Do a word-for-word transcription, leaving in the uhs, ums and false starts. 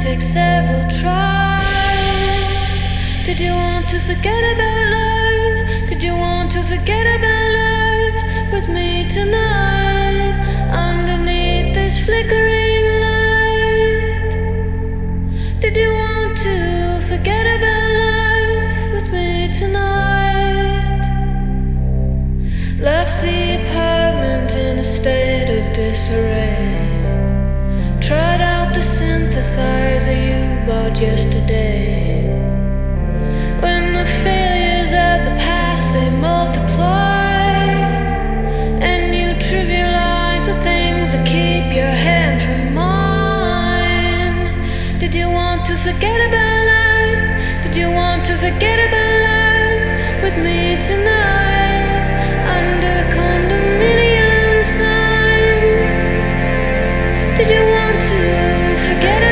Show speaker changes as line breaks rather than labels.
take several tries. Did you want to forget about life? Did you want to forget about life with me tonight? Underneath this flickering light. Did you want to forget about life with me tonight? Left the apartment in a state of disarray. Tried out the synthesizer you bought yesterday. When the failures of the past they multiply, and you trivialize the things that keep your hand from mine. Did you want to forget about life? Did you want to forget about life with me tonight? Under condominium signs. Did you want to forget